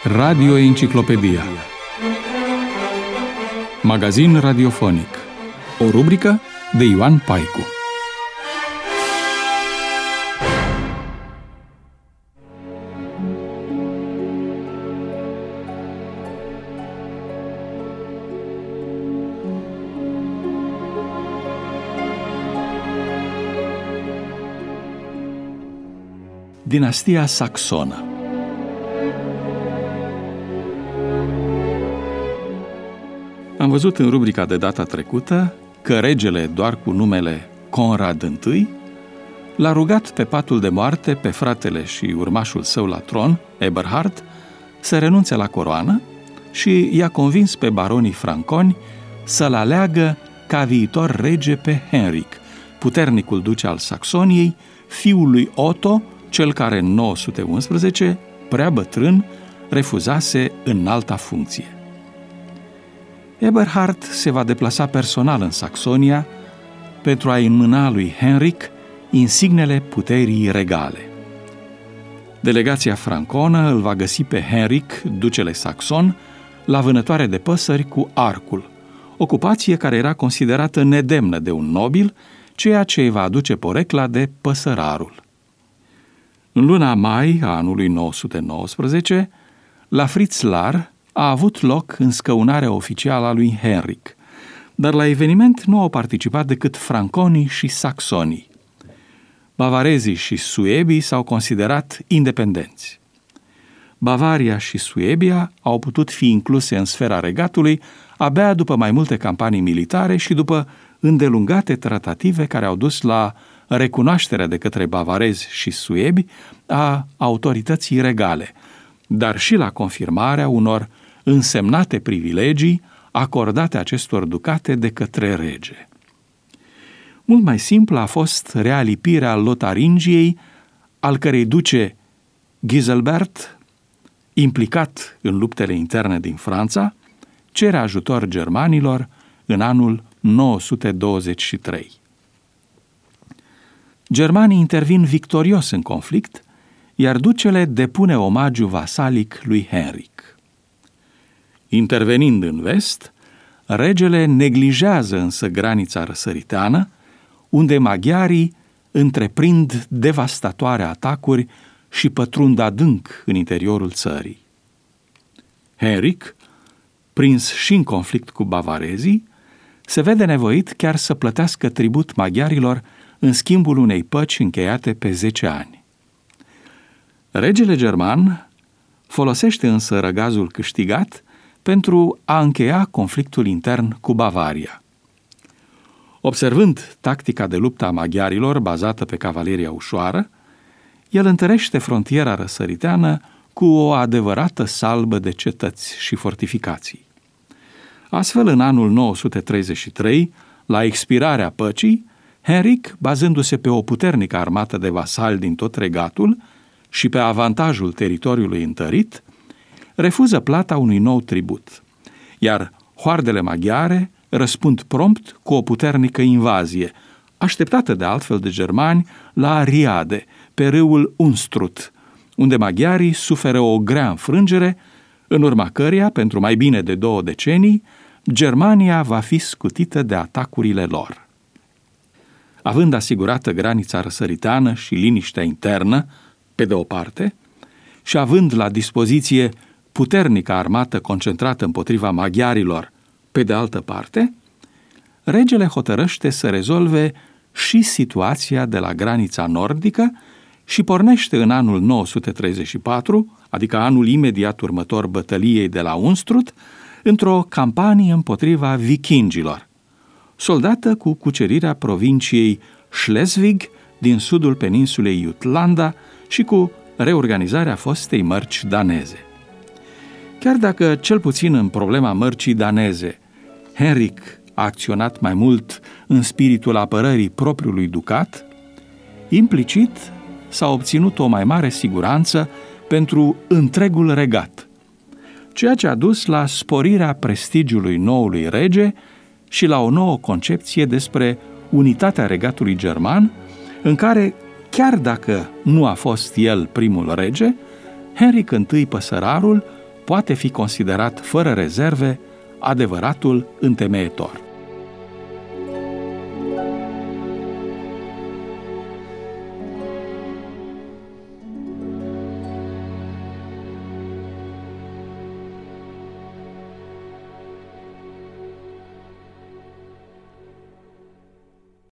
Radio Enciclopedia. Magazin radiofonic. O rubrică de Ioan Paicu. Dinastia saxonă. Am văzut în rubrica de data trecută că regele, doar cu numele Conrad I, l-a rugat pe patul de moarte pe fratele și urmașul său la tron, Eberhard, să renunțe la coroană și i-a convins pe baronii franconi să-l aleagă ca viitor rege pe Henric, puternicul duce al Saxoniei, fiul lui Otto, cel care în 911, prea bătrân, refuzase înalta funcție. Eberhard se va deplasa personal în Saxonia pentru a înmâna lui Henric insignele puterii regale. Delegația franconă îl va găsi pe Henric, ducele saxon, la vânătoare de păsări cu arcul, ocupație care era considerată nedemnă de un nobil, ceea ce îi va aduce porecla de păsărarul. În luna mai a anului 919, la Fritzlar a avut loc înscăunarea oficială a lui Henric, dar la eveniment nu au participat decât franconii și saxonii. Bavarezii și suebii s-au considerat independenți. Bavaria și Suebia au putut fi incluse în sfera regatului abia după mai multe campanii militare și după îndelungate tratative care au dus la recunoașterea de către bavarezi și suebi a autorității regale, dar și la confirmarea unor însemnate privilegii acordate acestor ducate de către rege. Mult mai simplă a fost realipirea Lotaringiei, al cărei duce Giselbert, implicat în luptele interne din Franța, cere ajutor germanilor în anul 923. Germanii intervin victorios în conflict, iar ducele depune omagiu vasalic lui Henric. Intervenind în vest, regele neglijează însă granița răsăriteană, unde maghiarii întreprind devastatoare atacuri și pătrund adânc în interiorul țării. Henric, prins și în conflict cu bavarezii, se vede nevoit chiar să plătească tribut maghiarilor în schimbul unei păci încheiate pe 10 ani. Regele german folosește însă răgazul câștigat pentru a încheia conflictul intern cu Bavaria. Observând tactica de luptă a maghiarilor bazată pe cavaleria ușoară, el întărește frontiera răsăriteană cu o adevărată salbă de cetăți și fortificații. Astfel, în anul 933, la expirarea păcii, Henric, bazându-se pe o puternică armată de vasali din tot regatul și pe avantajul teritoriului întărit, refuză plata unui nou tribut, iar hoardele maghiare răspund prompt cu o puternică invazie, așteptată de altfel de germani la Riade, pe râul Unstrut, unde maghiarii suferă o grea înfrângere, în urma căreia, pentru mai bine de 2 decenii, Germania va fi scutită de atacurile lor. Având asigurată granița răsăriteană și liniștea internă, pe de o parte, și având la dispoziție puternică armată concentrată împotriva maghiarilor, pe de altă parte, regele hotărăște să rezolve și situația de la granița nordică și pornește în anul 934, adică anul imediat următor bătăliei de la Unstrut, într-o campanie împotriva vikingilor, soldată cu cucerirea provinciei Schleswig din sudul peninsulei Jutlanda și cu reorganizarea fostei mărci daneze. Chiar dacă, cel puțin în problema mărcii daneze, Henric a acționat mai mult în spiritul apărării propriului ducat, implicit s-a obținut o mai mare siguranță pentru întregul regat, ceea ce a dus la sporirea prestigiului noului rege și la o nouă concepție despre unitatea regatului german, în care, chiar dacă nu a fost el primul rege, Henric I Păsărarul poate fi considerat fără rezerve adevăratul întemeietor.